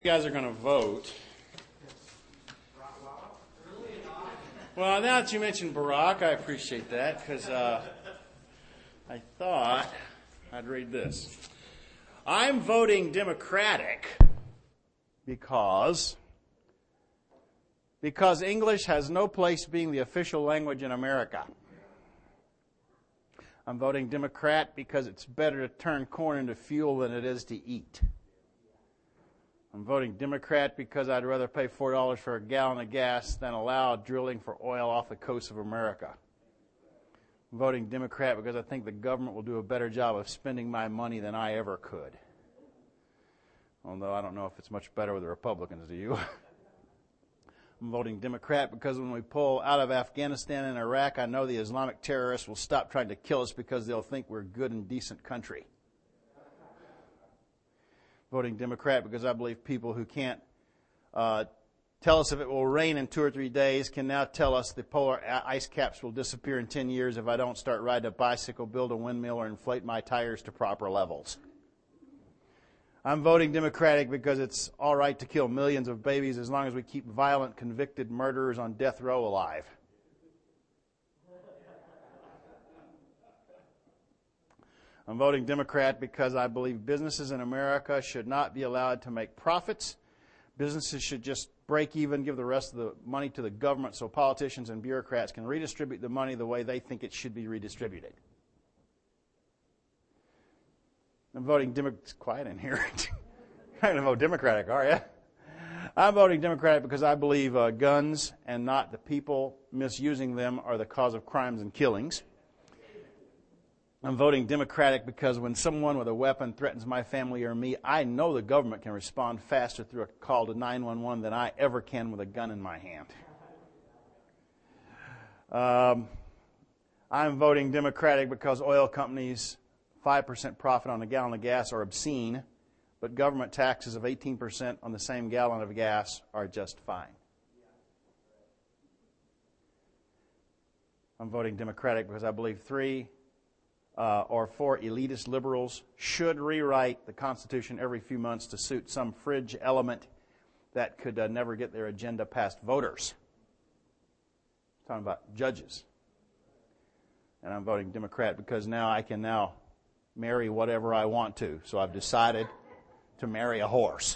You guys are going to vote. Well, now that you mentioned Barack, I appreciate that because I thought I'd read this. I'm voting Democratic because English has no place being the official language in America. I'm voting Democrat because it's better to turn corn into fuel than it is to eat. I'm voting Democrat because I'd rather pay $4 for a gallon of gas than allow drilling for oil off the coast of America. I'm voting Democrat because I think the government will do a better job of spending my money than I ever could. Although I don't know if it's much better with the Republicans, do you? I'm voting Democrat because when we pull out of Afghanistan and Iraq, I know the Islamic terrorists will stop trying to kill us because they'll think we're a good and decent country. Voting Democrat because I believe people who can't tell us if it will rain in 2 or 3 days can now tell us the polar ice caps will disappear in 10 years if I don't start riding a bicycle, build a windmill, or inflate my tires to proper levels. I'm voting Democratic because it's all right to kill millions of babies as long as we keep violent, convicted murderers on death row alive. I'm voting Democrat because I believe businesses in America should not be allowed to make profits. Businesses should just break even, give the rest of the money to the government so politicians and bureaucrats can redistribute the money the way they think it should be redistributed. I'm voting Democrat. It's quiet in here. You're going to vote Democratic, are you? I'm voting Democratic because I believe guns and not the people misusing them are the cause of crimes and killings. I'm voting Democratic because when someone with a weapon threatens my family or me, I know the government can respond faster through a call to 911 than I ever can with a gun in my hand. I'm voting Democratic because oil companies' 5% profit on a gallon of gas are obscene, but government taxes of 18% on the same gallon of gas are just fine. I'm voting Democratic because I believe 3 or 4 elitist liberals should rewrite the Constitution every few months to suit some fringe element that could never get their agenda past voters. I'm talking about judges. And I'm voting Democrat because now I can now marry whatever I want to. So I've decided to marry a horse.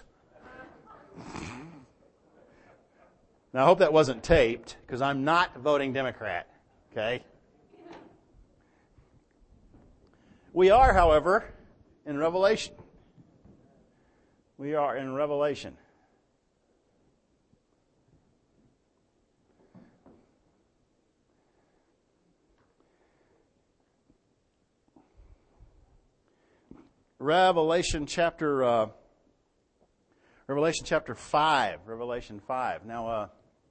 Now I hope that wasn't taped because I'm not voting Democrat. Okay? We are, however, in Revelation. We are in Revelation. Revelation chapter 5. Revelation 5. Now,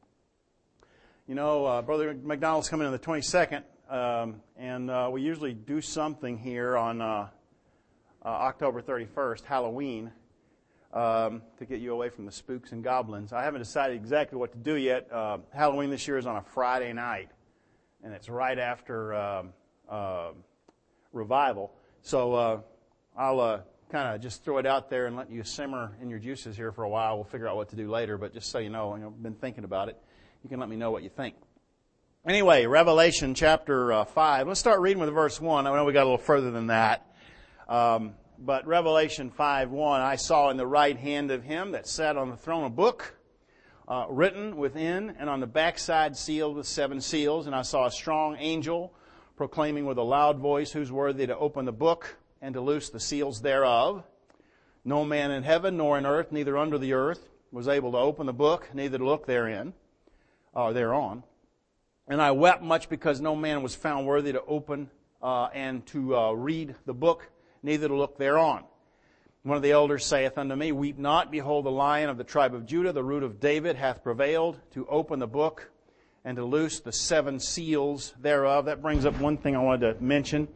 Brother McDonald's coming on the 22nd. And we usually do something here on October 31st, Halloween, to get you away from the spooks and goblins. I haven't decided exactly what to do yet. Halloween this year is on a Friday night, and it's right after revival. So I'll kind of just throw it out there and let you simmer in your juices here for a while. We'll figure out what to do later, but just so you know, I've been thinking about it. You can let me know what you think. Anyway, Revelation chapter 5. Let's start reading with verse 1. I know we got a little further than that. But Revelation 5:1, I saw in the right hand of him that sat on the throne a book written within and on the backside sealed with 7 seals. And I saw a strong angel proclaiming with a loud voice, who's worthy to open the book and to loose the seals thereof. No man in heaven nor in earth, neither under the earth, was able to open the book, neither to look therein or thereon. And I wept much because no man was found worthy to open and to read the book, neither to look thereon. One of the elders saith unto me, Weep not, behold, the Lion of the tribe of Judah, the root of David, hath prevailed to open the book and to loose the 7 seals thereof. That brings up one thing I wanted to mention.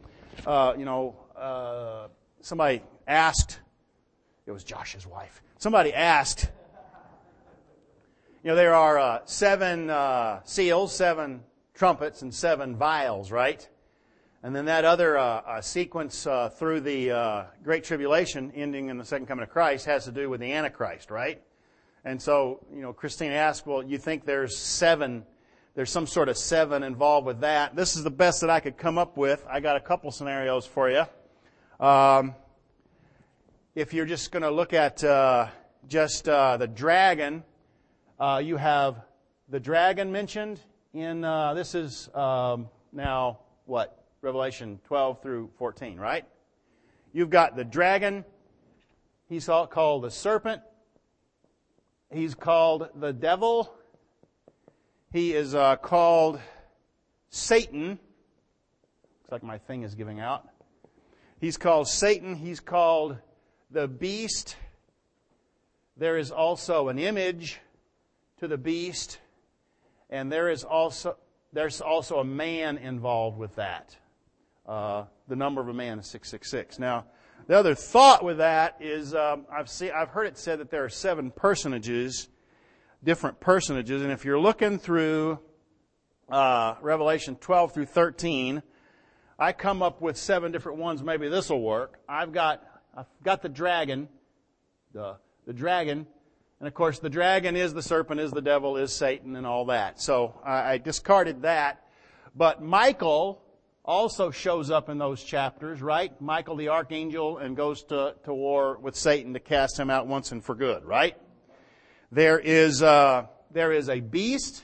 Somebody asked, it was Josh's wife, somebody asked, there are 7 seals, 7 trumpets, and 7 vials, right? And then that other sequence through the Great Tribulation, ending in the second coming of Christ, has to do with the Antichrist, right? And so, Christine asked, well, you think there's some sort of 7 involved with that? This is the best that I could come up with. I got a couple scenarios for you. If you're just going to look at the dragon, you have the dragon mentioned in, this is now what? Revelation 12 through 14, right? You've got the dragon. He's called the serpent. He's called the devil. He is called Satan. Looks like my thing is giving out. He's called Satan. He's called the beast. There is also an image to the beast. And there's also a man involved with that. The number of a man is 666. Now, the other thought with that is I've heard it said that there are 7 different personages, and if you're looking through Revelation 12 through 13, I come up with 7 different ones. Maybe this will work. I've got the dragon, the dragon, and of course the dragon is the serpent, is the devil, is Satan, and all that. So I discarded that, but Michael also shows up in those chapters, right? Michael the archangel, and goes to war with Satan to cast him out once and for good, right? There is a beast.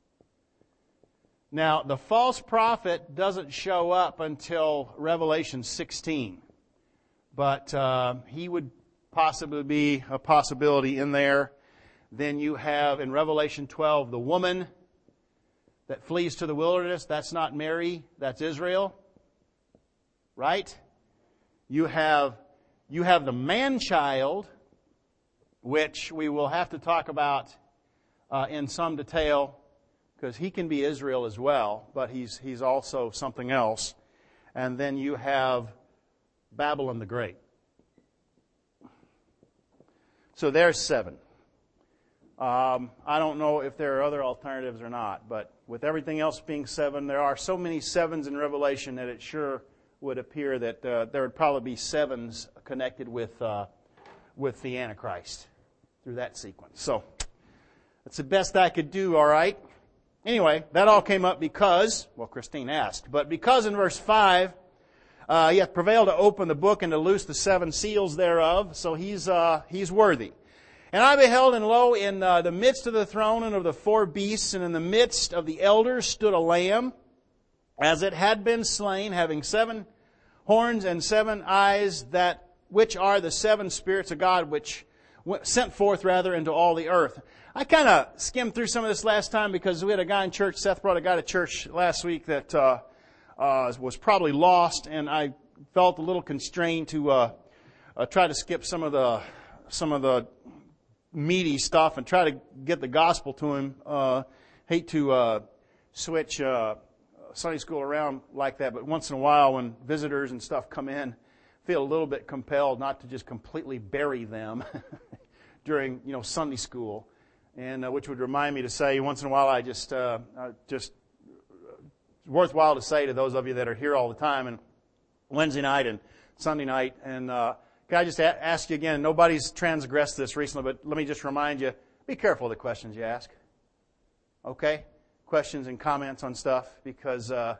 Now, the false prophet doesn't show up until Revelation 16. But he would possibly be a possibility in there. Then you have in Revelation 12 the woman that flees to the wilderness. That's not Mary, that's Israel. Right? You have the man-child, which we will have to talk about in some detail, because he can be Israel as well, but he's also something else. And then you have Babylon the Great. So there's 7. I don't know if there are other alternatives or not, but with everything else being 7, there are so many 7s in Revelation that it sure would appear that there would probably be 7s connected with the Antichrist through that sequence. So that's the best I could do, all right? Anyway, that all came up because, well, Christine asked, but because in verse 5, he hath prevailed to open the book and to loose the 7 seals thereof, so he's worthy. And I beheld, and lo, in the midst of the throne and of the 4 beasts, and in the midst of the elders stood a lamb, as it had been slain, having 7 horns and 7 eyes, which are the 7 spirits of God, which sent forth into all the earth. I kind of skimmed through some of this last time because we had a guy in church, Seth brought a guy to church last week that was probably lost, and I felt a little constrained to try to skip some of the meaty stuff and try to get the gospel to him. Hate to switch Sunday school around like that, but once in a while when visitors and stuff come in, feel a little bit compelled not to just completely bury them during Sunday school, and which would remind me to say once in a while I just it's worthwhile to say to those of you that are here all the time and Wednesday night and Sunday night, and can I just ask you again, nobody's transgressed this recently, but let me just remind you, be careful of the questions you ask. Okay? Questions and comments on stuff, because, I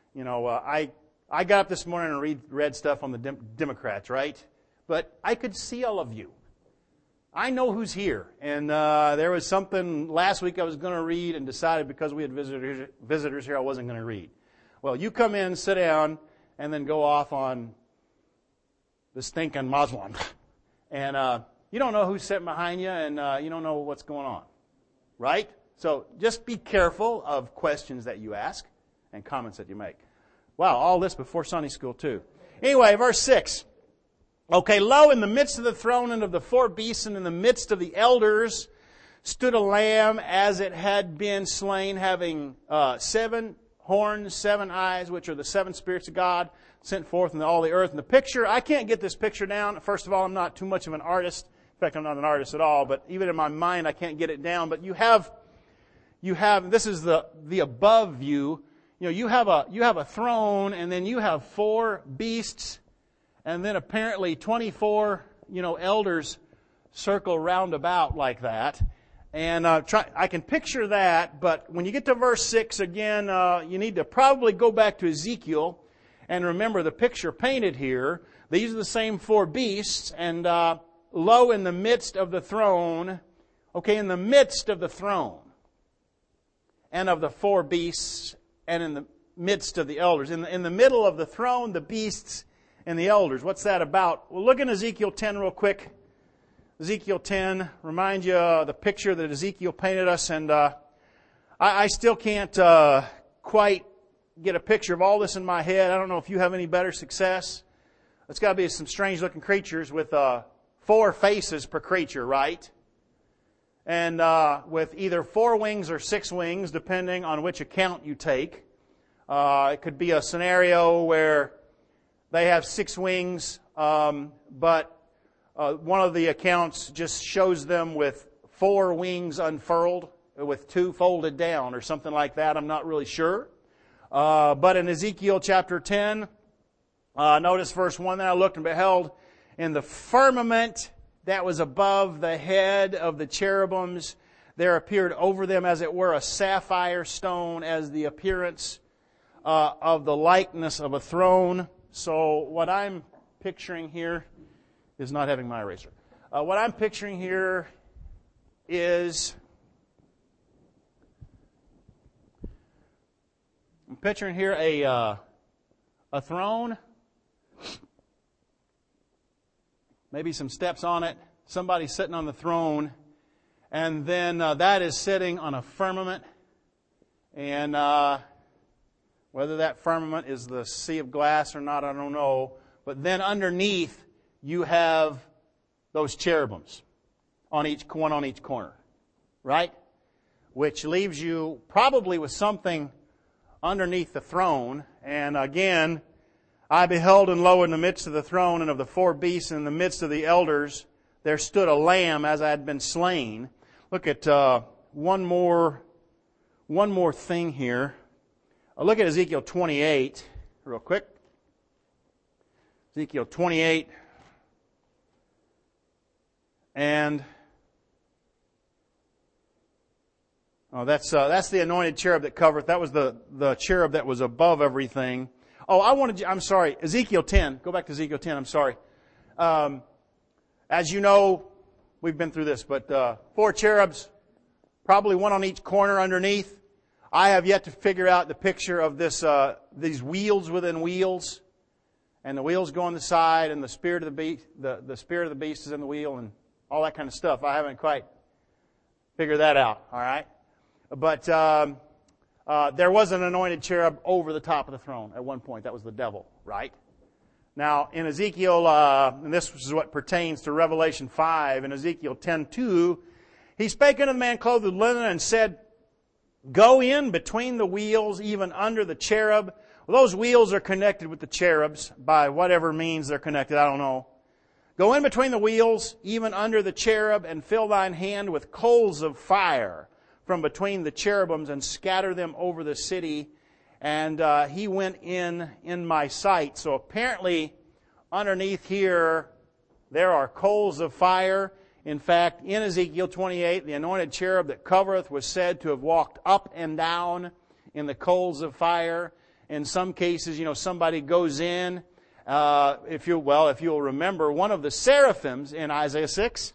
got up this morning and read stuff on the Democrats, right? But I could see all of you. I know who's here. And there was something last week I was going to read and decided because we had visitors here I wasn't going to read. Well, you come in, sit down, and then go off on the stinking Muslim. And you don't know who's sitting behind you, and you don't know what's going on. Right? So just be careful of questions that you ask and comments that you make. Wow, all this before Sunday school too. Anyway, verse 6. Okay, lo, in the midst of the throne and of the 4 beasts and in the midst of the elders stood a lamb as it had been slain, having 7 horns, 7 eyes, which are the 7 spirits of God, sent forth into all the earth. And the picture, I can't get this picture down. First of all, I'm not too much of an artist. In fact, I'm not an artist at all, but even in my mind, I can't get it down. But you have, this is the above view. You have a throne, and then you have 4 beasts, and then apparently 24, elders circle roundabout like that. And I can picture that, but when you get to verse 6 again, you need to probably go back to Ezekiel and remember the picture painted here. These are the same four beasts, and lo, in the midst of the throne, in the midst of the throne, and of the four beasts, and in the midst of the elders. In the middle of the throne, the beasts, and the elders. What's that about? Well, look in Ezekiel 10 real quick. Ezekiel 10, remind you the picture that Ezekiel painted us, and I still can't quite get a picture of all this in my head. I don't know if you have any better success. It's got to be some strange-looking creatures with 4 faces per creature, right? And with either 4 wings or 6 wings, depending on which account you take. It could be a scenario where they have 6 wings, but one of the accounts just shows them with 4 wings unfurled, with 2 folded down, or something like that. I'm not really sure. But in Ezekiel chapter 10, notice verse 1, "Then I looked and beheld in the firmament that was above the head of the cherubims, there appeared over them as it were a sapphire stone, as the appearance of the likeness of a throne." So what I'm picturing here is not having my eraser. What I'm picturing here is, I'm picturing here a throne, maybe some steps on it, somebody sitting on the throne, and then that is sitting on a firmament, and whether that firmament is the sea of glass or not, I don't know, but then underneath you have those cherubims, one on each corner, right? Which leaves you probably with something underneath the throne. And again, "I beheld, and lo, in the midst of the throne and of the 4 beasts, and in the midst of the elders, there stood a lamb as I had been slain." Look at one more thing here. Look at Ezekiel 28 real quick. Ezekiel 28. And that's the anointed cherub that covereth. That was the cherub that was above everything. I'm sorry, Ezekiel 10. Go back to Ezekiel 10, I'm sorry. As you know, we've been through this, but 4 cherubs, probably one on each corner underneath. I have yet to figure out the picture of these wheels within wheels, and the wheels go on the side, and the spirit of the beast, the spirit of the beast is in the wheel, and all that kind of stuff. I haven't quite figured that out. All right, but there was an anointed cherub over the top of the throne at one point. That was the devil, right? Now in Ezekiel, and this is what pertains to Revelation 5, in Ezekiel 10:2, "He spake unto the man clothed with linen, and said, Go in between the wheels, even under the cherub." Well, those wheels are connected with the cherubs by whatever means they're connected. I don't know. "Go in between the wheels, even under the cherub, and fill thine hand with coals of fire from between the cherubims, and scatter them over the city." And he went in my sight. So apparently, underneath here, there are coals of fire. In fact, in Ezekiel 28, the anointed cherub that covereth was said to have walked up and down in the coals of fire. In some cases, somebody goes in. If you'll remember, one of the seraphims in Isaiah 6,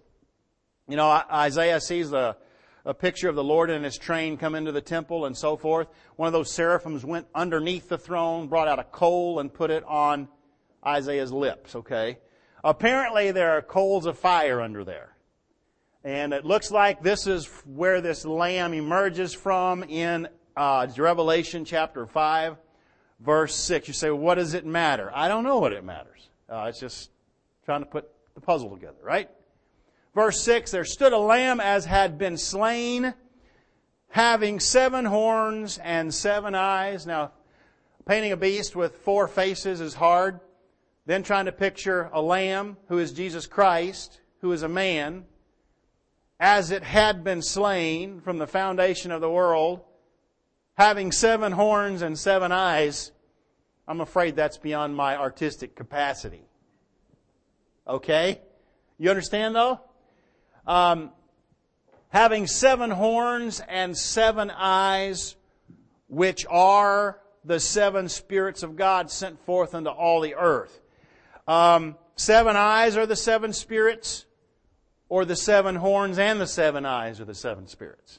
Isaiah sees a picture of the Lord and His train come into the temple and so forth. One of those seraphims went underneath the throne, brought out a coal, and put it on Isaiah's lips, okay? Apparently, there are coals of fire under there. And it looks like this is where this lamb emerges from in Revelation chapter 5, verse 6. You say, well, what does it matter? I don't know what it matters. It's just trying to put the puzzle together, right? Verse 6, "There stood a lamb as had been slain, having 7 horns and 7 eyes." Now, painting a beast with 4 faces is hard. Then trying to picture a lamb who is Jesus Christ, who is a man, as it had been slain from the foundation of the world, having 7 horns and 7 eyes. I'm afraid that's beyond my artistic capacity. Okay? You understand though? Having 7 horns and 7 eyes, which are the 7 spirits of God sent forth into all the earth. 7 eyes are the 7 spirits, or the 7 horns and the 7 eyes are the 7 spirits?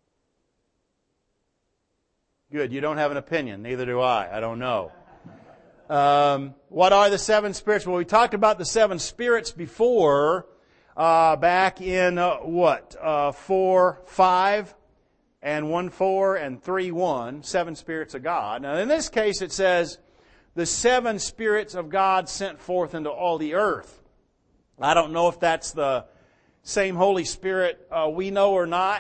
Good, you don't have an opinion. Neither do I. I don't know. What are the 7 spirits? Well, we talked about the 7 spirits before, back in 4:5 and 1:4 and 3:1, 7 spirits of God. Now, in this case, it says the 7 spirits of God sent forth into all the earth. I don't know if that's the same Holy Spirit we know or not.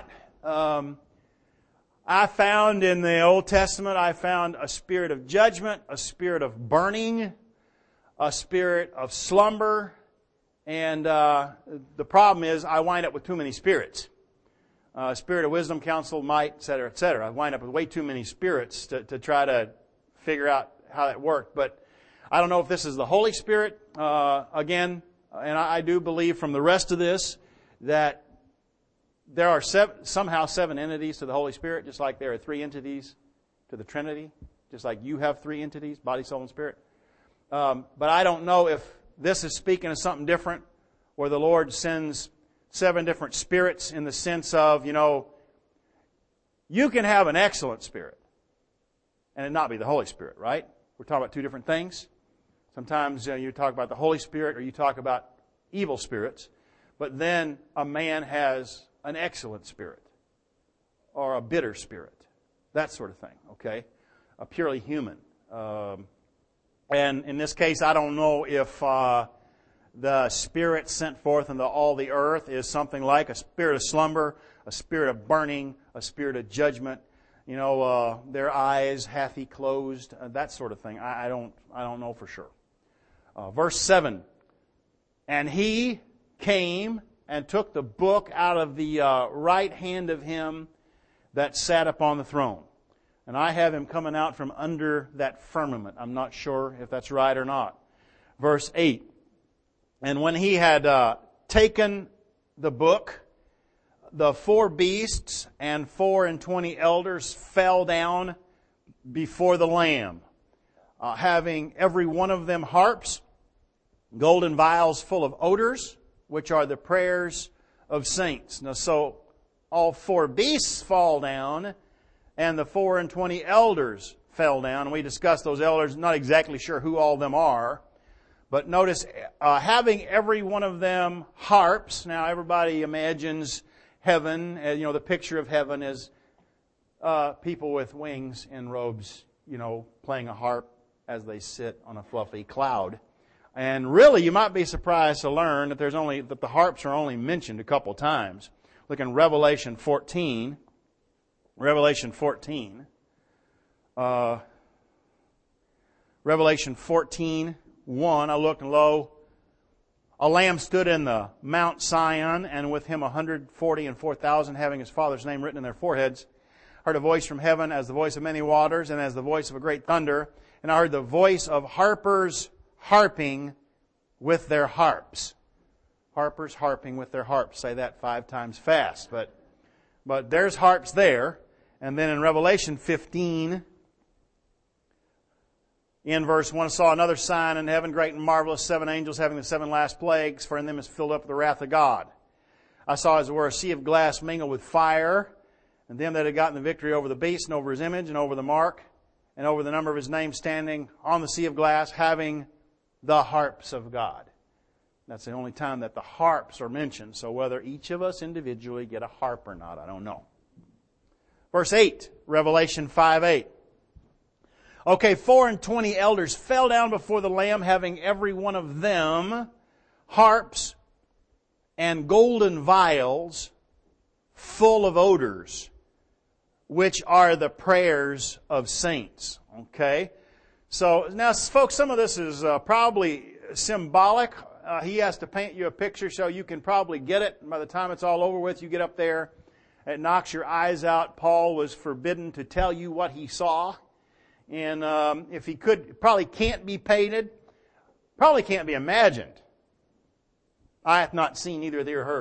I found in the Old Testament, I found a spirit of judgment, a spirit of burning, a spirit of slumber, and the problem is I wind up with too many spirits. Spirit of wisdom, counsel, might, etc., etc. I wind up with way too many spirits to try to figure out how that worked. But I don't know if this is the Holy Spirit, again, and I do believe from the rest of this that there are somehow 7 entities to the Holy Spirit, just like there are 3 entities to the Trinity, just like you have 3 entities, body, soul, and spirit. But I don't know if this is speaking of something different, where the Lord sends 7 different spirits in the sense of, you can have an excellent spirit and it not be the Holy Spirit, right? We're talking about 2 different things. Sometimes you talk about the Holy Spirit or you talk about evil spirits, but then a man has an excellent spirit or a bitter spirit, that sort of thing, okay? A purely human. And in this case, I don't know if the spirit sent forth into all the earth is something like a spirit of slumber, a spirit of burning, a spirit of judgment. Their eyes hath He closed, that sort of thing. I don't know for sure. Verse 7, and He came and took the book out of the right hand of Him that sat upon the throne. And I have Him coming out from under that firmament. I'm not sure if that's right or not. Verse 8, and when He had taken the book, the 4 beasts and 24 elders fell down before the Lamb, having every one of them harps, golden vials full of odors, which are the prayers of saints. Now, so all 4 beasts fall down, and the 24 elders fell down. And we discussed those elders, not exactly sure who all of them are. But notice, having every one of them harps. Now, everybody imagines heaven, the picture of heaven is people with wings and robes, playing a harp as they sit on a fluffy cloud. And really, you might be surprised to learn that that the harps are only mentioned a couple times. Look in Revelation 14. Revelation 14. Revelation 14:1. I looked, and lo, a Lamb stood in the Mount Sion, and with Him 144,000, having His Father's name written in their foreheads. Heard a voice from heaven as the voice of many waters, and as the voice of a great thunder. And I heard the voice of harpers harping with their harps. Harpers harping with their harps. Say that 5 times fast. But there's harps there. And then in Revelation 15, in verse 1, I saw another sign in heaven, great and marvelous, 7 angels having the 7 last plagues, for in them is filled up the wrath of God. I saw as it were a sea of glass mingled with fire, and them that had gotten the victory over the beast and over His image and over the mark and over the number of His name, standing on the sea of glass, having the harps of God. That's the only time that the harps are mentioned. So whether each of us individually get a harp or not, I don't know. Verse 8, Revelation 5:8. Okay, 24 elders fell down before the Lamb, having every one of them harps and golden vials full of odors, which are the prayers of saints. Okay? So, now folks, some of this is probably symbolic. He has to paint you a picture so you can probably get it. And by the time it's all over with, you get up there, it knocks your eyes out. Paul was forbidden to tell you what he saw. And if he could, probably can't be painted, probably can't be imagined. I have not seen, neither have ear heard.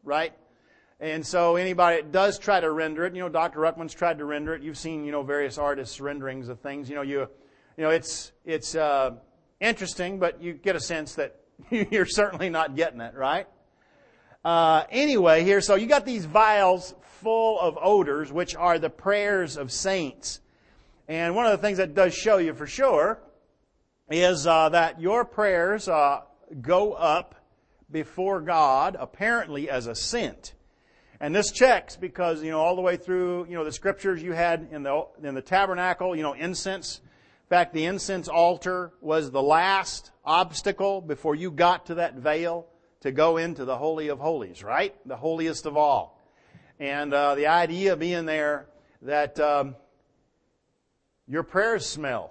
right? And so anybody that does try to render it, Dr. Ruckman's tried to render it. You've seen, various artists' renderings of things. It's interesting, but you get a sense that you're certainly not getting it, right? Anyway, here, so you got these vials full of odors, which are the prayers of saints. And one of the things that does show you for sure is that your prayers go up before God, apparently as a scent. And this checks because, all the way through, the scriptures you had in the tabernacle, incense. In fact, the incense altar was the last obstacle before you got to that veil to go into the Holy of Holies, right? The holiest of all. And the idea being there that your prayers smell.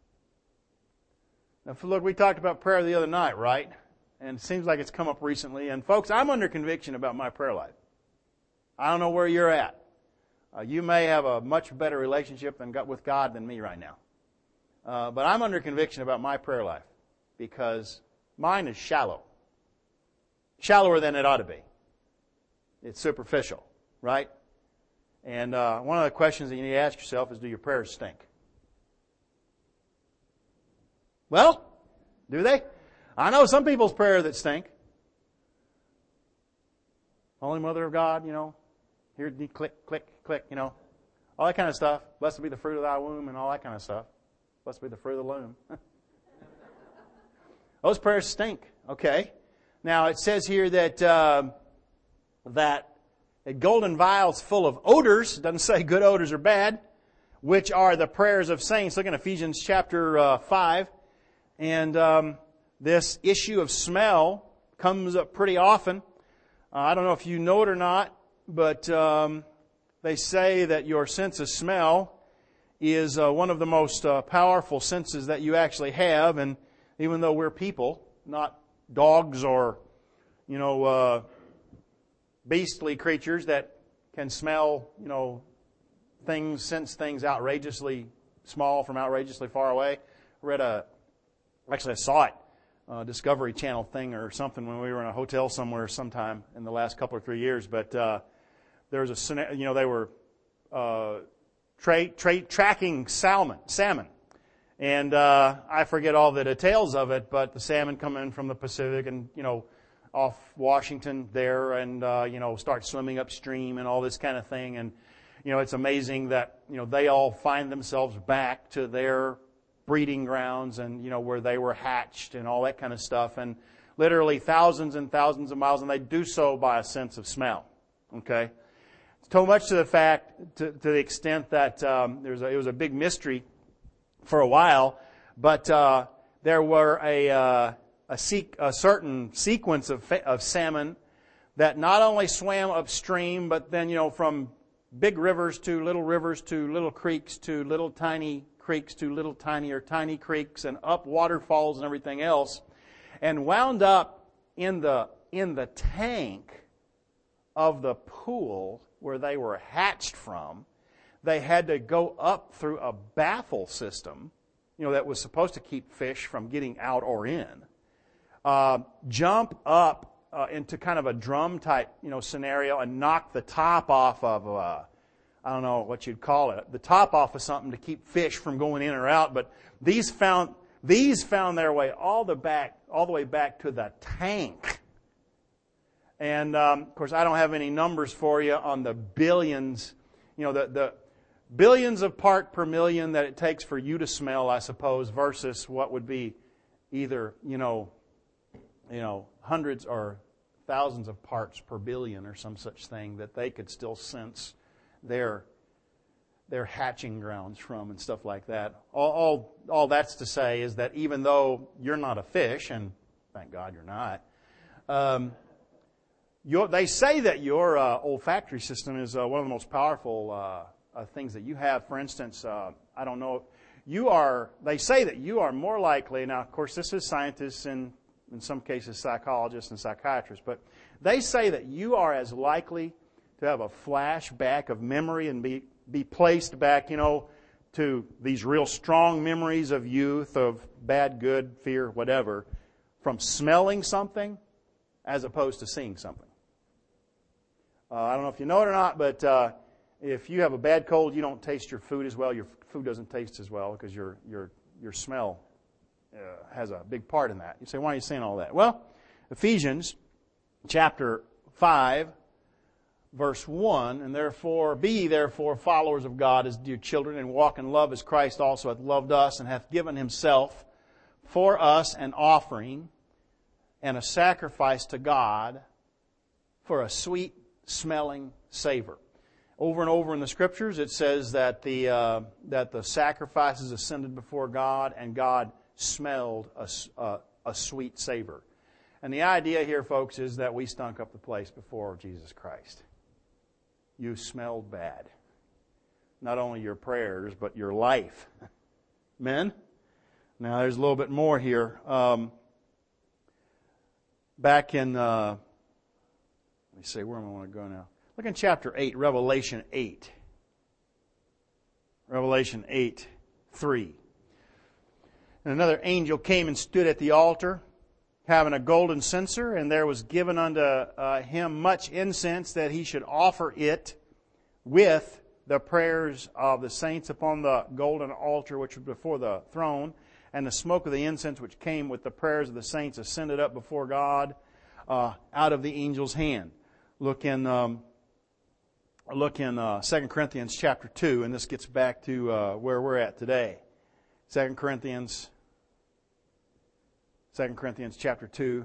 Now, look, we talked about prayer the other night, right? And it seems like it's come up recently. And folks, I'm under conviction about my prayer life. I don't know where you're at. You may have a much better relationship with God than me right now. But I'm under conviction about my prayer life because mine is shallow. Shallower than it ought to be. It's superficial, right? And one of the questions that you need to ask yourself is, do your prayers stink? Well, do they? I know some people's prayers that stink. Holy Mother of God, here, click, click, click, all that kind of stuff. Blessed be the fruit of thy womb and all that kind of stuff. Blessed be the fruit of the loom. Those prayers stink. Okay. Now it says here that that golden vials full of odors, doesn't say good odors or bad, which are the prayers of saints. Look in Ephesians chapter 5. And this issue of smell comes up pretty often. I don't know if you know it or not, but they say that your sense of smell is one of the most powerful senses that you actually have. And even though we're people, not dogs or, beastly creatures that can smell, things, sense things outrageously small from outrageously far away. I saw it, Discovery Channel thing or something when we were in a hotel somewhere sometime in the last couple or 3 years. But there was a scenario, they were tracking salmon. And I forget all the details of it, but the salmon come in from the Pacific and, off Washington there and, start swimming upstream and all this kind of thing. And, it's amazing that, they all find themselves back to their breeding grounds and, where they were hatched and all that kind of stuff. And literally thousands and thousands of miles, and they do so by a sense of smell. Okay? So much to the fact, to the extent that it was a big mystery for a while, but there were a certain sequence of salmon that not only swam upstream, but then, from big rivers to little creeks to little tiny creeks to little tiny or tiny creeks and up waterfalls and everything else, and wound up in the tank of the pool where they were hatched from. They had to go up through a baffle system, that was supposed to keep fish from getting out or in. Jump up into kind of a drum type, scenario and knock the top off of, I don't know what you'd call it, the top off of something to keep fish from going in or out. But these found their way all the way back to the tank. And of course, I don't have any numbers for you on the billions, the billions of part per million that it takes for you to smell, I suppose, versus what would be either, hundreds or thousands of parts per billion or some such thing that they could still sense their hatching grounds from and stuff like that. All that's to say is that even though you're not a fish, and thank God you're not, they say that your olfactory system is one of the most powerful things that you have. For instance, I don't know, they say that you are more likely, now of course this is scientists and in some cases psychologists and psychiatrists, but they say that you are as likely to have a flashback of memory and be placed back, to these real strong memories of youth, of bad, good, fear, whatever, from smelling something as opposed to seeing something. I don't know if you know it or not, but if you have a bad cold, you don't taste your food as well. Your food doesn't taste as well because your smell has a big part in that. You say, why are you saying all that? Well, Ephesians chapter 5, verse 1, and therefore, be ye therefore followers of God as dear children, and walk in love as Christ also hath loved us, and hath given himself for us an offering and a sacrifice to God for a sweet smelling savor. Over and over in the Scriptures, it says that the sacrifices ascended before God, and God smelled a sweet savor. And the idea here, folks, is that we stunk up the place before Jesus Christ. You smelled bad. Not only your prayers, but your life. Amen? Now, there's a little bit more here. Back in, let me see, where am I want to go now? Look in chapter 8, Revelation 8. Revelation 8, 3. And another angel came and stood at the altar, having a golden censer, and there was given unto him much incense, that he should offer it with the prayers of the saints upon the golden altar which was before the throne. And the smoke of the incense which came with the prayers of the saints ascended up before God out of the angel's hand. Look in 2 Corinthians chapter 2, and this gets back to where we're at today. 2 Corinthians chapter 2,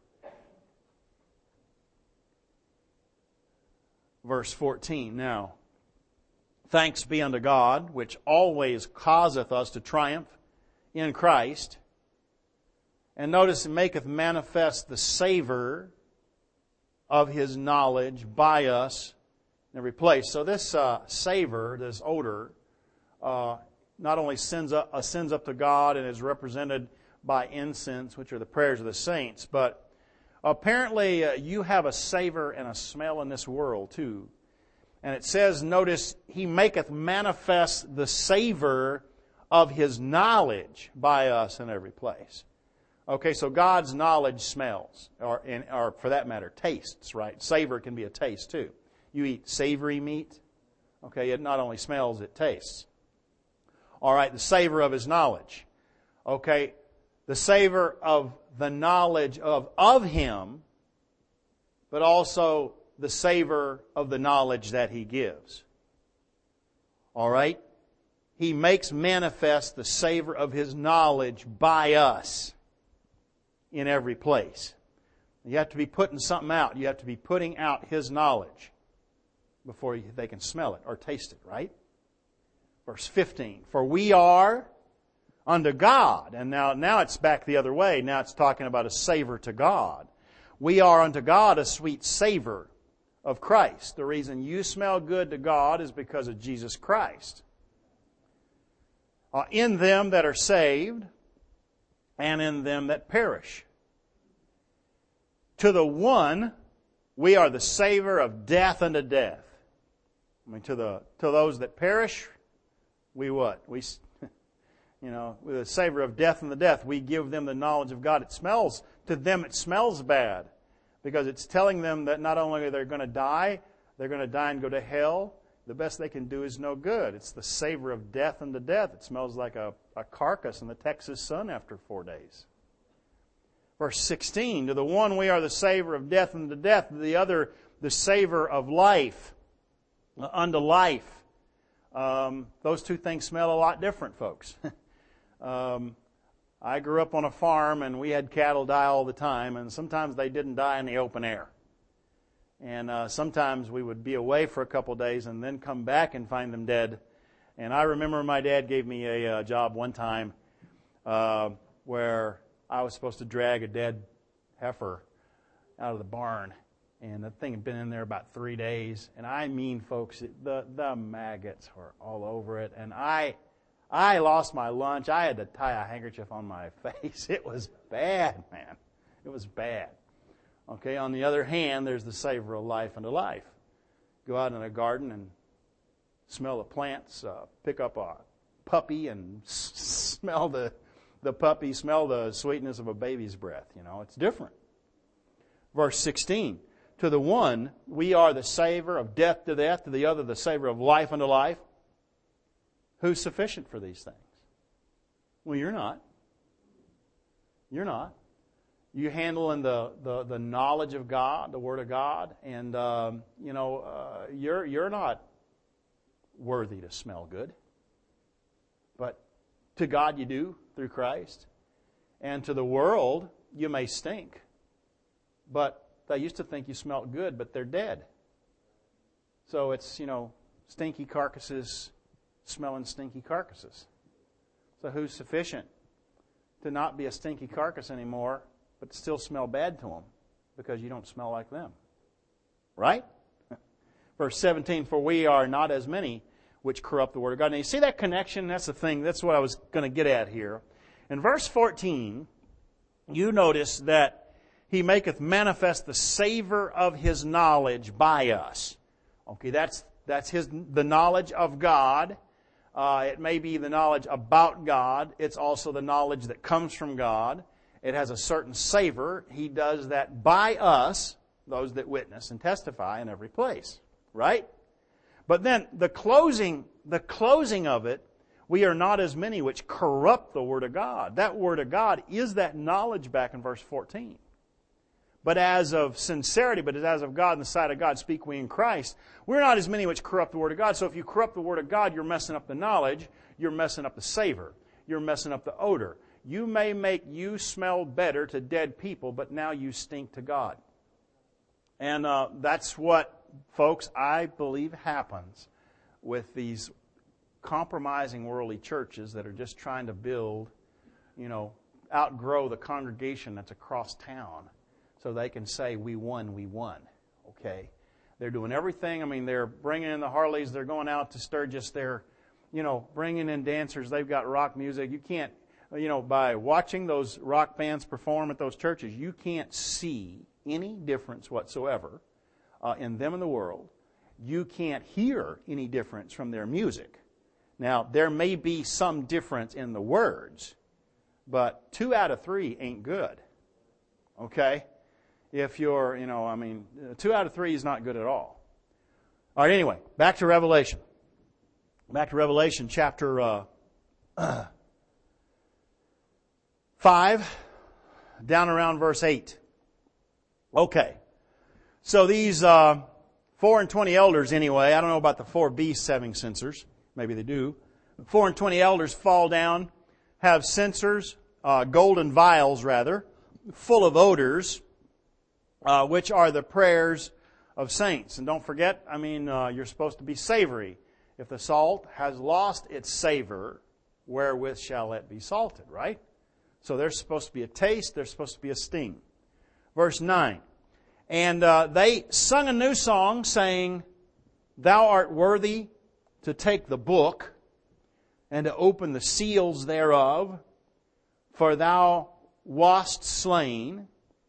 verse 14. Now, thanks be unto God, which always causeth us to triumph in Christ. And notice, it maketh manifest the savor of His knowledge by us in every place. So this savor, this odor, not only ascends up to God and is represented by incense, which are the prayers of the saints, but apparently you have a savor and a smell in this world too. And it says, notice, He maketh manifest the savor of His knowledge by us in every place. Okay, so God's knowledge smells, or for that matter, tastes, right? Savor can be a taste too. You eat savory meat, okay, it not only smells, it tastes. All right, the savor of His knowledge. Okay, the savor of the knowledge of Him, but also the savor of the knowledge that He gives. All right? He makes manifest the savor of His knowledge by us in every place. You have to be putting something out. You have to be putting out His knowledge before they can smell it or taste it, right? Verse 15, for we are unto God. And now it's back the other way. Now it's talking about a savor to God. We are unto God a sweet savor of Christ. The reason you smell good to God is because of Jesus Christ. In them that are saved and in them that perish. To the one, we are the savor of death unto death. I mean, to those that perish, we what? With the savor of death and the death, we give them the knowledge of God. To them it smells bad, because it's telling them that not only are they going to die, they're going to die and go to hell. The best they can do is no good. It's the savor of death unto death. It smells like a carcass in the Texas sun after 4 days. Verse 16, to the one we are the savor of death unto death, to the other the savor of life unto life. Those two things smell a lot different, folks. I grew up on a farm, and we had cattle die all the time, and sometimes they didn't die in the open air. And sometimes we would be away for a couple of days and then come back and find them dead. And I remember my dad gave me a job one time where I was supposed to drag a dead heifer out of the barn. And the thing had been in there about 3 days. And I mean, folks, the maggots were all over it. And I lost my lunch. I had to tie a handkerchief on my face. It was bad, man. It was bad. Okay, on the other hand, there's the savor of life unto life. Go out in a garden and smell the plants, pick up a puppy and smell the puppy, smell the sweetness of a baby's breath. It's different. Verse 16, to the one, we are the savor of death to death, to the other, the savor of life unto life. Who's sufficient for these things? Well, you're not. You're not. You handle in the knowledge of God, the Word of God, and you're not worthy to smell good. But to God you do through Christ. And to the world you may stink. But they used to think you smelled good, but they're dead. So it's, stinky carcasses smelling stinky carcasses. So who's sufficient to not be a stinky carcass anymore, but still smell bad to them because you don't smell like them? Right? Verse 17, for we are not as many which corrupt the word of God. Now you see that connection? That's the thing. That's what I was going to get at here. In verse 14, you notice that He maketh manifest the savor of His knowledge by us. Okay, that's the knowledge of God. It may be the knowledge about God. It's also the knowledge that comes from God. It has a certain savor. He does that by us, those that witness and testify in every place. Right? But then the closing of it, we are not as many which corrupt the Word of God. That Word of God is that knowledge back in verse 14. But as of sincerity, but as of God in the sight of God, speak we in Christ. We're not as many which corrupt the Word of God. So if you corrupt the Word of God, you're messing up the knowledge. You're messing up the savor. You're messing up the odor. You may make you smell better to dead people, but now you stink to God. And that's what, folks, I believe happens with these compromising worldly churches that are just trying to build, outgrow the congregation that's across town so they can say, we won. Okay? They're doing everything. I mean, they're bringing in the Harleys. They're going out to Sturgis. They're, bringing in dancers. They've got rock music. You can't, by watching those rock bands perform at those churches, you can't see any difference whatsoever in them and the world. You can't hear any difference from their music. Now, there may be some difference in the words, but 2 out of 3 ain't good. Okay? If you're, 2 out of 3 is not good at all. All right, anyway, back to Revelation. Back to Revelation chapter 5, down around verse 8. Okay. So these 4 and 20 elders anyway, I don't know about the 4 beasts having censers. Maybe they do. 4 and 20 elders fall down, have censers, golden vials rather, full of odors, which are the prayers of saints. And don't forget, you're supposed to be savory. If the salt has lost its savor, wherewith shall it be salted, right? So there's supposed to be a taste, there's supposed to be a sting. Verse 9. And they sung a new song, saying, Thou art worthy to take the book and to open the seals thereof, for thou wast slain.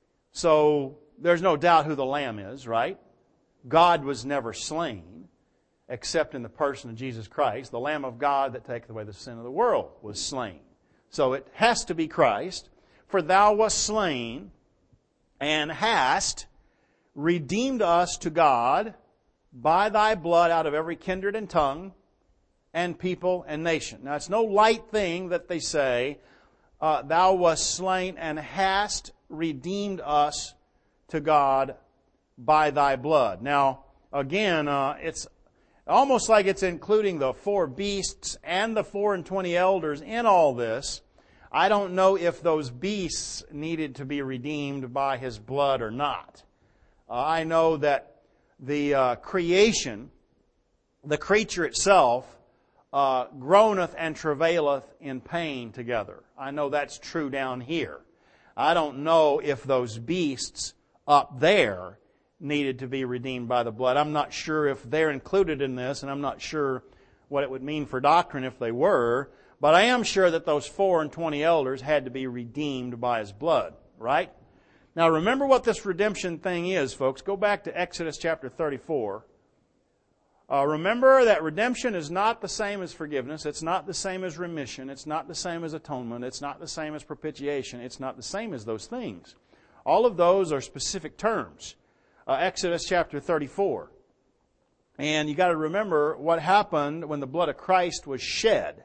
So there's no doubt who the Lamb is, right? God was never slain, except in the person of Jesus Christ. The Lamb of God that taketh away the sin of the world was slain. So it has to be Christ. For thou wast slain, and hast redeemed us to God by thy blood out of every kindred and tongue and people and nation. Now, it's no light thing that they say, thou wast slain and hast redeemed us to God by thy blood. Now, again, it's almost like it's including the 4 beasts and the 4 and 20 elders in all this. I don't know if those beasts needed to be redeemed by His blood or not. I know that the creation, the creature itself, groaneth and travaileth in pain together. I know that's true down here. I don't know if those beasts up there needed to be redeemed by the blood. I'm not sure if they're included in this, and I'm not sure what it would mean for doctrine if they were, but I am sure that those 4 and 20 elders had to be redeemed by His blood, right? Now remember what this redemption thing is, folks. Go back to Exodus chapter 34. Remember that redemption is not the same as forgiveness. It's not the same as remission. It's not the same as atonement. It's not the same as propitiation. It's not the same as those things. All of those are specific terms. Exodus chapter 34. And you got to remember what happened when the blood of Christ was shed.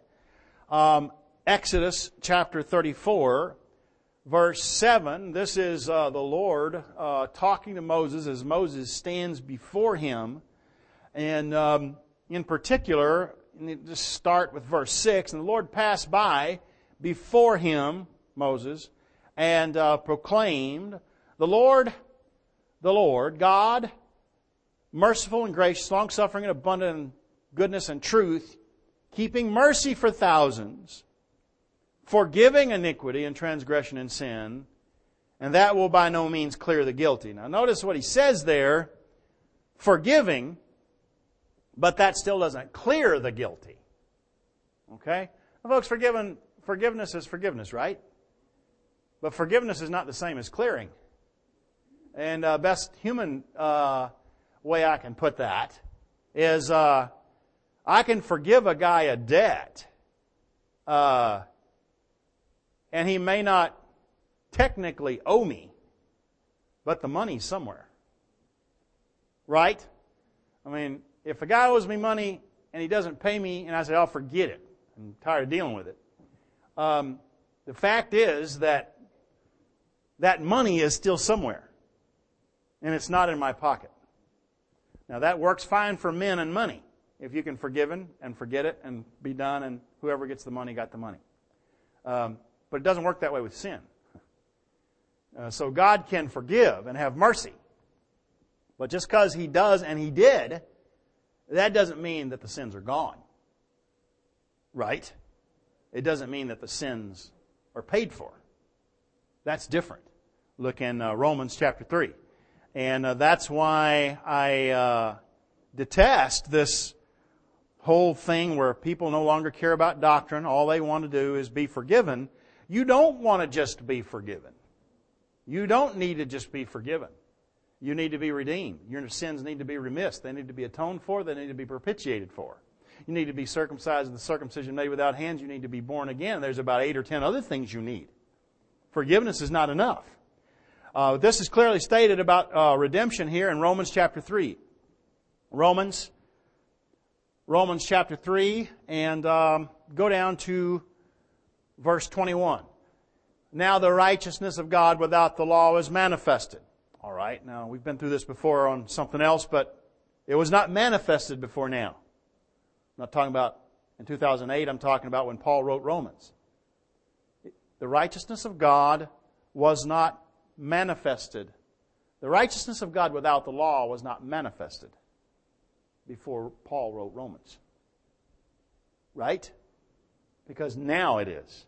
Exodus chapter 34, verse 7. This is the Lord talking to Moses as Moses stands before him. And in particular, just start with verse 6. And the Lord passed by before him, Moses, and proclaimed, the Lord, God, merciful and gracious, long-suffering and abundant in goodness and truth, keeping mercy for thousands, forgiving iniquity and transgression and sin, and that will by no means clear the guilty. Now notice what he says there, forgiving, but that still doesn't clear the guilty. Okay? Well, folks, forgiveness is forgiveness, right? But forgiveness is not the same as clearing. And best human way I can put that is I can forgive a guy a debt, and he may not technically owe me, but the money's somewhere. Right? I mean, if a guy owes me money and he doesn't pay me and I say, I'll forget it, I'm tired of dealing with it. The fact is that money is still somewhere, and it's not in my pocket. Now that works fine for men and money. If you can forgive it and forget it and be done, and whoever gets the money got the money. But it doesn't work that way with sin. So God can forgive and have mercy. But just because He does and He did, that doesn't mean that the sins are gone. Right? It doesn't mean that the sins are paid for. That's different. Look in Romans chapter 3. And that's why I detest this whole thing where people no longer care about doctrine. All they want to do is be forgiven. You don't want to just be forgiven. You don't need to just be forgiven. You need to be redeemed. Your sins need to be remissed. They need to be atoned for. They need to be propitiated for. You need to be circumcised with the circumcision made without hands. You need to be born again. There's about 8 or 10 other things you need. Forgiveness is not enough. This is clearly stated about redemption here in Romans chapter 3. Romans chapter 3, and go down to verse 21. Now the righteousness of God without the law is manifested. All right, now we've been through this before on something else, but it was not manifested before now. I'm not talking about in 2008, I'm talking about when Paul wrote Romans. The righteousness of God was not manifested. The righteousness of God without the law was not manifested before Paul wrote Romans. Right? Because now it is.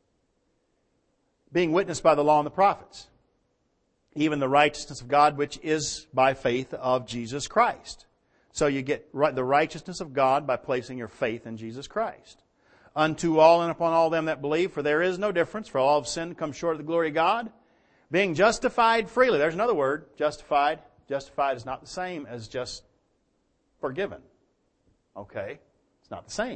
Being witnessed by the law and the prophets. Even the righteousness of God which is by faith of Jesus Christ. So you get the righteousness of God by placing your faith in Jesus Christ. Unto all and upon all them that believe, for there is no difference, for all have sinned and come short of the glory of God. Being justified freely. There's another word, justified. Justified is not the same as just forgiven. Okay? It's not the same.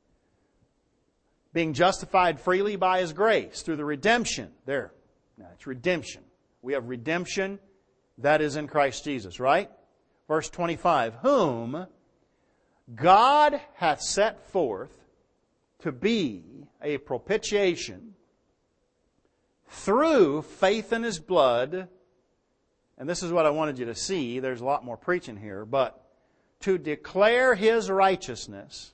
Being justified freely by His grace through the redemption. There. Now, it's redemption. We have redemption that is in Christ Jesus, right? Verse 25. Whom God hath set forth to be a propitiation through faith in His blood. And this is what I wanted you to see. There's a lot more preaching here. But to declare His righteousness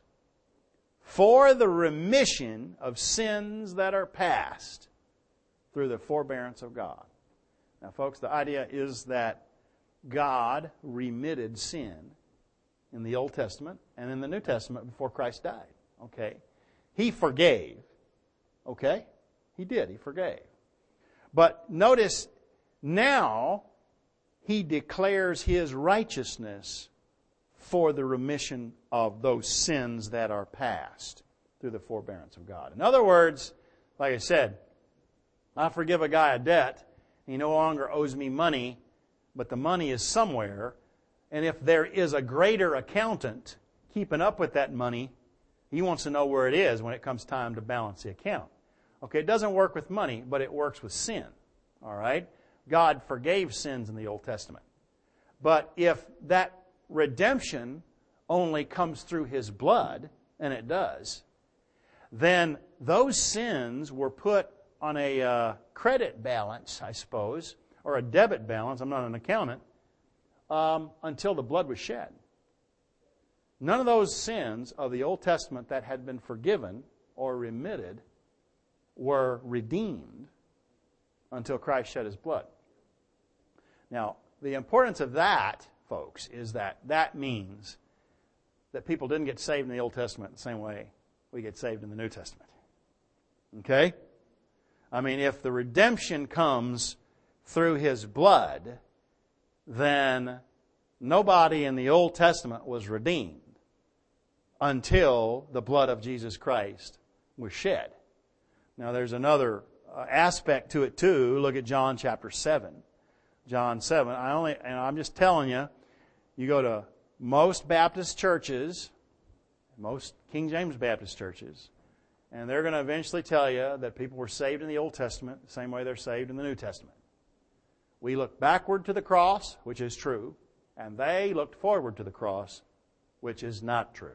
for the remission of sins that are past through the forbearance of God. Now, folks, the idea is that God remitted sin in the Old Testament and in the New Testament before Christ died. Okay? He forgave. Okay? He did. He forgave. But notice, now He declares His righteousness for the remission of those sins that are past through the forbearance of God. In other words, like I said, I forgive a guy a debt. He no longer owes me money, but the money is somewhere. And if there is a greater accountant keeping up with that money, he wants to know where it is when it comes time to balance the account. Okay, it doesn't work with money, but it works with sin. All right? God forgave sins in the Old Testament. But if that redemption only comes through His blood, and it does, then those sins were put on a credit balance, I suppose, or a debit balance, I'm not an accountant, until the blood was shed. None of those sins of the Old Testament that had been forgiven or remitted were redeemed until Christ shed His blood. Now, the importance of that, folks, is that means that people didn't get saved in the Old Testament the same way we get saved in the New Testament. Okay? I mean, if the redemption comes through His blood, then nobody in the Old Testament was redeemed until the blood of Jesus Christ was shed. Now, there's another aspect to it too. Look at John chapter 7. John 7. I'm just telling you, you go to most Baptist churches, most King James Baptist churches, and they're going to eventually tell you that people were saved in the Old Testament the same way they're saved in the New Testament. We look backward to the cross, which is true, and they looked forward to the cross, which is not true.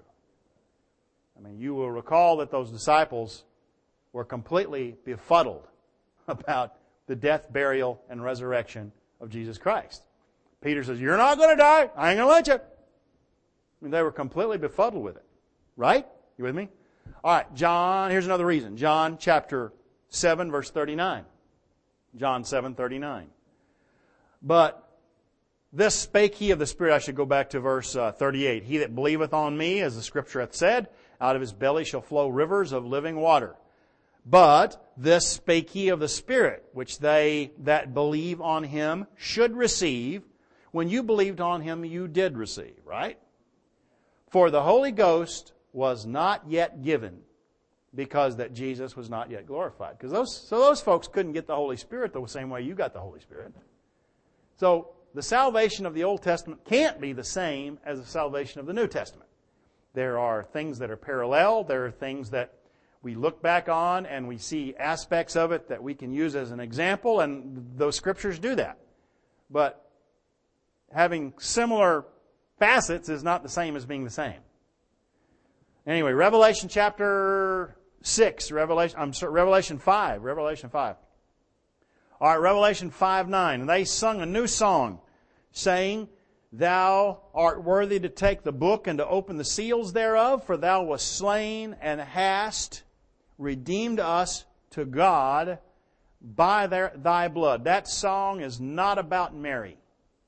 I mean, you will recall that those disciples were completely befuddled about the death, burial, and resurrection of Jesus Christ. Peter says, "You're not going to die. I ain't going to let you." I mean, they were completely befuddled with it. Right? You with me? All right, John, here's another reason. John chapter 7, verse 39. John 7:39. But this spake He of the Spirit. I should go back to verse 38. "He that believeth on me, as the Scripture hath said, out of his belly shall flow rivers of living water. But this spake He of the Spirit, which they that believe on Him should receive. When you believed on Him, you did receive." Right? "For the Holy Ghost was not yet given, because that Jesus was not yet glorified." Because those folks couldn't get the Holy Spirit the same way you got the Holy Spirit. So the salvation of the Old Testament can't be the same as the salvation of the New Testament. There are things that are parallel. There are things that we look back on and we see aspects of it that we can use as an example, and those Scriptures do that. But having similar facets is not the same as being the same. Anyway, Revelation chapter 6, Revelation 5. All right, Revelation 5:9. "And they sung a new song, saying, Thou art worthy to take the book and to open the seals thereof, for Thou wast slain and hast redeemed us to God by Thy blood." That song is not about Mary.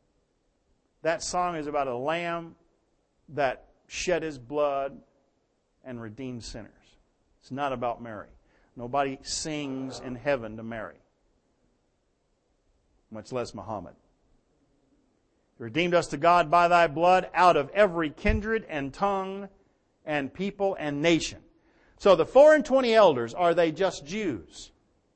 That song is about a lamb that shed His blood and redeemed sinners. It's not about Mary. Nobody sings in heaven to Mary, much less Muhammad. "You redeemed us to God by Thy blood out of every kindred and tongue and people and nation." So the 24 elders, are they just Jews?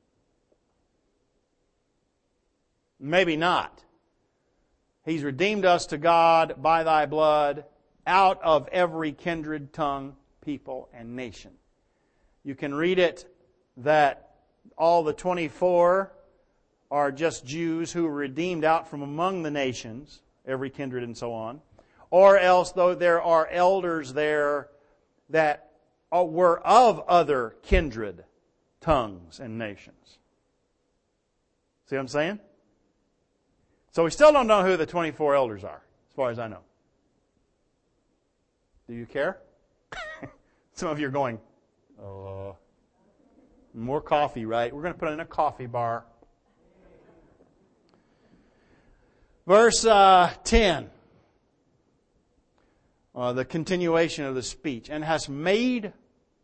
Maybe not. He's redeemed us to God by Thy blood out of every kindred, tongue, people, and nation. You can read it that all the 24 are just Jews who were redeemed out from among the nations, every kindred and so on. Or else, though, there are elders there that were of other kindred, tongues, and nations. See what I'm saying? So we still don't know who the 24 elders are, as far as I know. Do you care? Some of you are going, more coffee, right? We're going to put it in a coffee bar. Verse 10. The continuation of the speech. "And hast made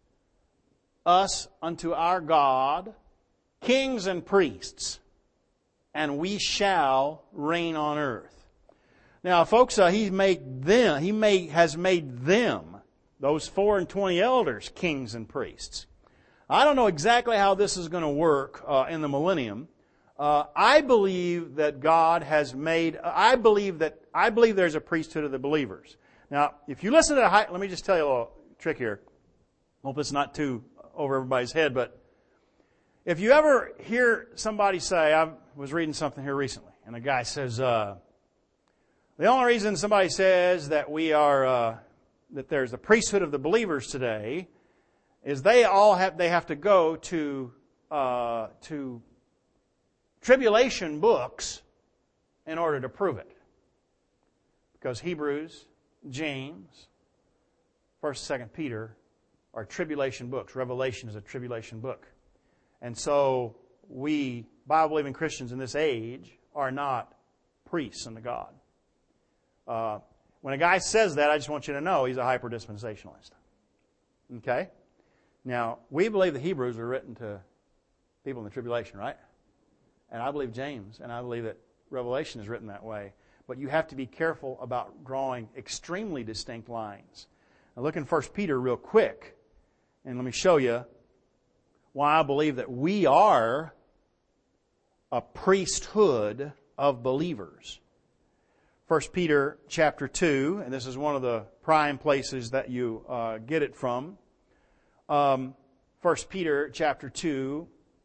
us unto our God kings and priests, and we shall reign on earth." Now, folks, He has made them, those 24 elders, kings and priests. I don't know exactly how this is going to work in the millennium. I believe that God has made. I believe there's a priesthood of the believers. Now, if you listen to let me just tell you a little trick here. Hope it's not too over everybody's head, but if you ever hear somebody say, I was reading something here recently, and a guy says, The only reason somebody says that we are that there's the priesthood of the believers today is they have to go to tribulation books in order to prove it. Because Hebrews, James, 1st and 2nd Peter are tribulation books. Revelation is a tribulation book. And so we, Bible-believing Christians in this age, are not priests unto God. When a guy says that, I just want you to know he's a hyper-dispensationalist. Okay? Now, we believe the Hebrews were written to people in the tribulation, right? And I believe James, and I believe that Revelation is written that way. But you have to be careful about drawing extremely distinct lines. Now look in 1 Peter real quick, and let me show you why I believe that we are a priesthood of believers. 1 Peter chapter 2, and this is one of the prime places that you get it from. 1 Peter chapter 2,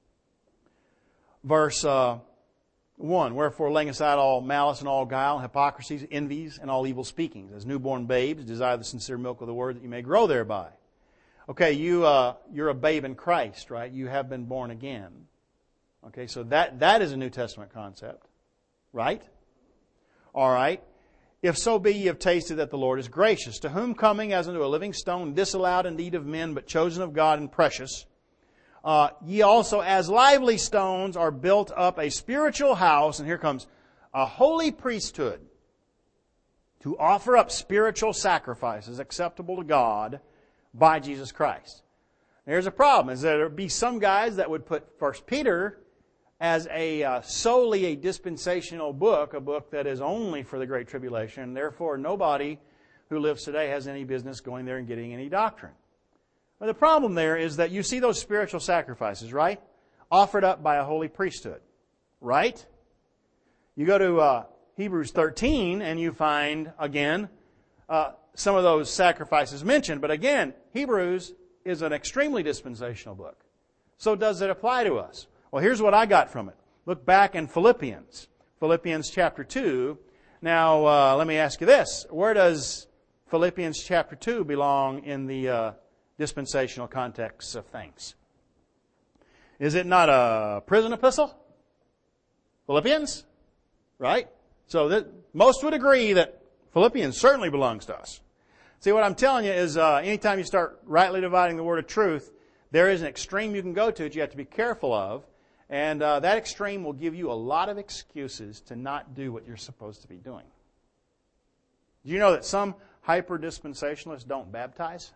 verse 1, wherefore laying aside all malice and all guile and hypocrisies, envies, and all evil speakings, as newborn babes, desire the sincere milk of the word that you may grow thereby. Okay, you're a babe in Christ, right? You have been born again. Okay, so that is a New Testament concept, right? All right. If so be ye have tasted that the Lord is gracious, to whom coming as unto a living stone, disallowed indeed of men, but chosen of God and precious, ye also as lively stones are built up a spiritual house, and here comes a holy priesthood, to offer up spiritual sacrifices acceptable to God by Jesus Christ. Here's a problem, is that there would be some guys that would put 1 Peter as solely a dispensational book, a book that is only for the Great Tribulation, and therefore nobody who lives today has any business going there and getting any doctrine. But the problem there is that you see those spiritual sacrifices, right? Offered up by a holy priesthood, right? You go to Hebrews 13 and you find, again, some of those sacrifices mentioned. But again, Hebrews is an extremely dispensational book. So does it apply to us? Well, here's what I got from it. Look back in Philippians. Philippians chapter 2. Now, let me ask you this. Where does Philippians chapter 2 belong in the dispensational context of things? Is it not a prison epistle? Philippians? Right? So most would agree that Philippians certainly belongs to us. See, what I'm telling you is anytime you start rightly dividing the word of truth, there is an extreme you can go to that you have to be careful of. And that extreme will give you a lot of excuses to not do what you're supposed to be doing. Do you know that some hyper-dispensationalists don't baptize?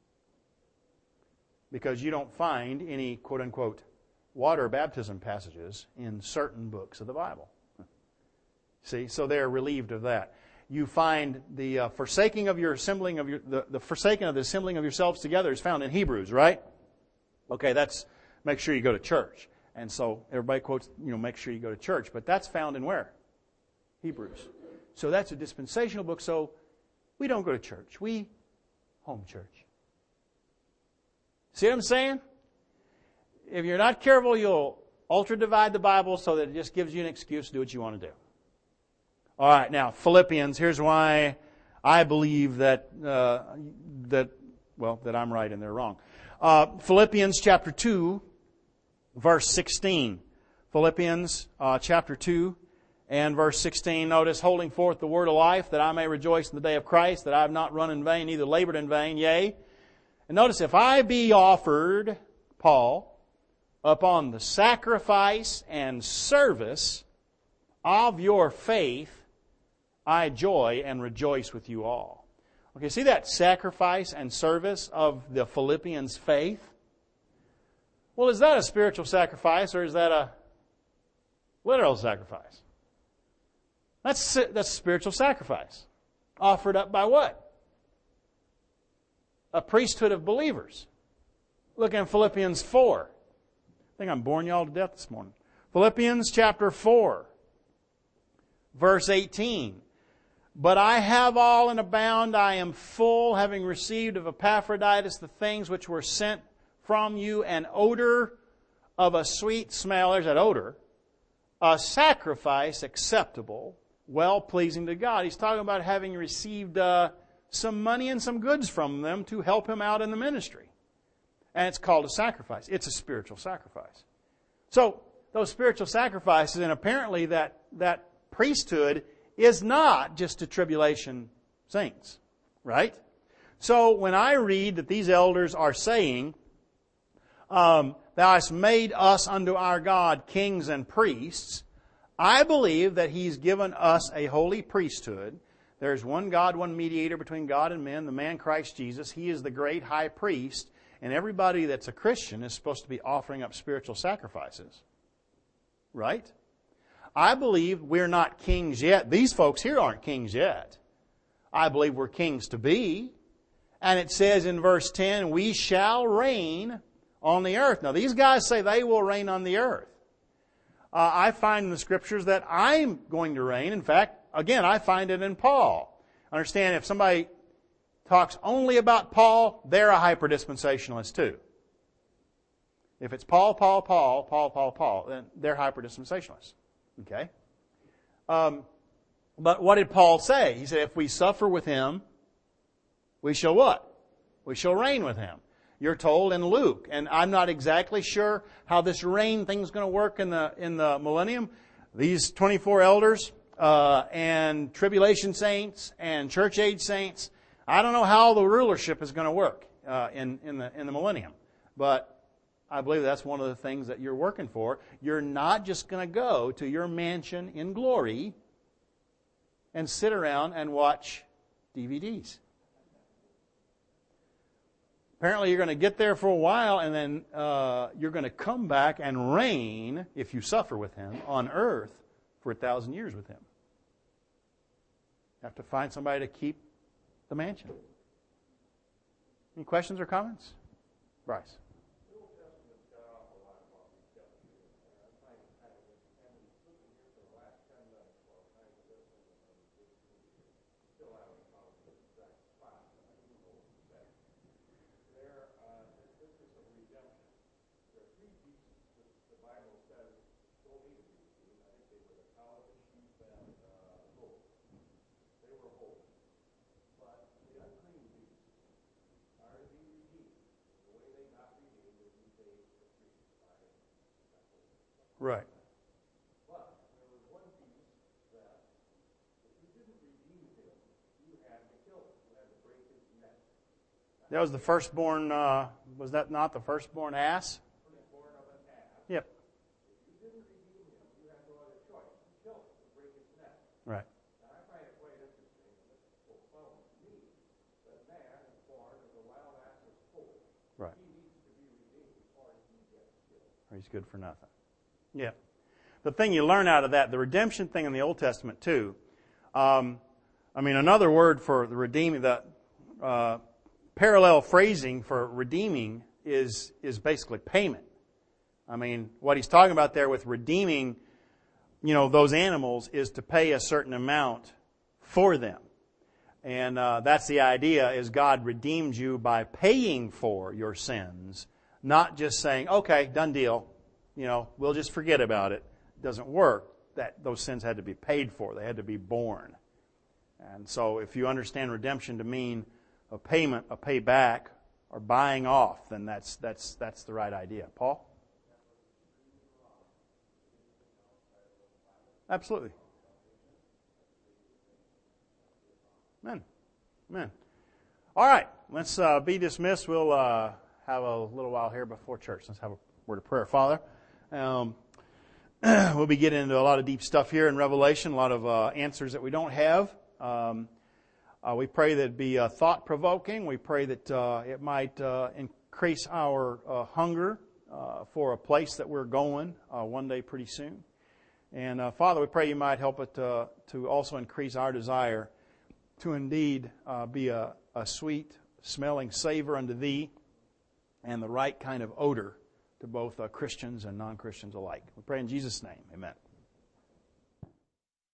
Because you don't find any, quote-unquote, water baptism passages in certain books of the Bible. See, so they're relieved of that. You find the forsaking of your assembling of the forsaking of the assembling of yourselves together is found in Hebrews, right? Okay, that's make sure you go to church. And so everybody quotes, make sure you go to church. But that's found in where? Hebrews. So that's a dispensational book. So we don't go to church. We home church. See what I'm saying? If you're not careful, you'll ultra-divide the Bible so that it just gives you an excuse to do what you want to do. All right, now, Philippians. Here's why I believe that I'm right and they're wrong. Philippians chapter 2, verse 16. Philippians chapter 2 and verse 16. Notice, holding forth the word of life, that I may rejoice in the day of Christ, that I have not run in vain, neither labored in vain, yea. And notice, if I be offered, Paul, upon the sacrifice and service of your faith, I joy and rejoice with you all. Okay, see that sacrifice and service of the Philippians' faith? Well, is that a spiritual sacrifice or is that a literal sacrifice? That's a spiritual sacrifice. Offered up by what? A priesthood of believers. Look in Philippians 4. I think I'm boring you all to death this morning. Philippians chapter 4, verse 18. But I have all and abound, I am full, having received of Epaphroditus the things which were sent from you, an odor of a sweet smell, there's that odor, a sacrifice acceptable well-pleasing to God. He's talking about having received some money and some goods from them to help him out in the ministry. And it's called a sacrifice. It's a spiritual sacrifice. So, those spiritual sacrifices, and apparently that priesthood is not just to tribulation saints, right? So, when I read that these elders are saying, Thou hast made us unto our God kings and priests, I believe that He's given us a holy priesthood. There's one God, one mediator between God and men, the man Christ Jesus. He is the great high priest, and everybody that's a Christian is supposed to be offering up spiritual sacrifices. Right? I believe we're not kings yet. These folks here aren't kings yet. I believe we're kings to be. And it says in verse 10, we shall reign on the earth. Now these guys say they will reign on the earth. I find in the Scriptures that I'm going to reign. In fact, again, I find it in Paul. Understand, if somebody talks only about Paul, they're a hyper-dispensationalist too. If it's Paul, then they're hyper-dispensationalists. Okay? But what did Paul say? He said, if we suffer with Him, we shall what? We shall reign with Him. You're told in Luke, and I'm not exactly sure how this reign thing's going to work in the millennium. These 24 elders and tribulation saints and church age saints, I don't know how the rulership is going to work in the millennium, but I believe that's one of the things that you're working for. You're not just going to go to your mansion in glory and sit around and watch DVDs. Apparently you're going to get there for a while and then you're going to come back and reign, if you suffer with Him, on earth for 1,000 years with Him. You have to find somebody to keep the mansion. Any questions or comments? Bryce. Right. But there was one piece that if you didn't redeem him, you had to kill him. You had to break his neck. That was the firstborn, was that not the firstborn ass? Firstborn of an ass. Yep. If you didn't redeem him, you had no other choice. You kill him to break his neck. Right. Now I find it quite interesting, and it's profound to me, that man is born as a wild ass's foal. Right. He needs to be redeemed before he gets killed. Or he's good for nothing. Yeah. The thing you learn out of that, the redemption thing in the Old Testament too, another word for the redeeming, the parallel phrasing for redeeming is basically payment. I mean, what he's talking about there with redeeming, those animals is to pay a certain amount for them. And that's the idea, is God redeemed you by paying for your sins, not just saying, okay, done deal. We'll just forget about it. It doesn't work. Those sins had to be paid for. They had to be borne. And so if you understand redemption to mean a payment, a payback, or buying off, then that's the right idea. Paul? Absolutely. Amen. All right. Let's be dismissed. We'll have a little while here before church. Let's have a word of prayer. Father, we'll be getting into a lot of deep stuff here in Revelation, a lot of answers that we don't have. We pray that it be thought-provoking. We pray that it might increase our hunger for a place that we're going one day pretty soon. And Father, we pray you might help it to also increase our desire to indeed be a sweet-smelling savor unto Thee and the right kind of odor to both Christians and non-Christians alike. We pray in Jesus' name. Amen.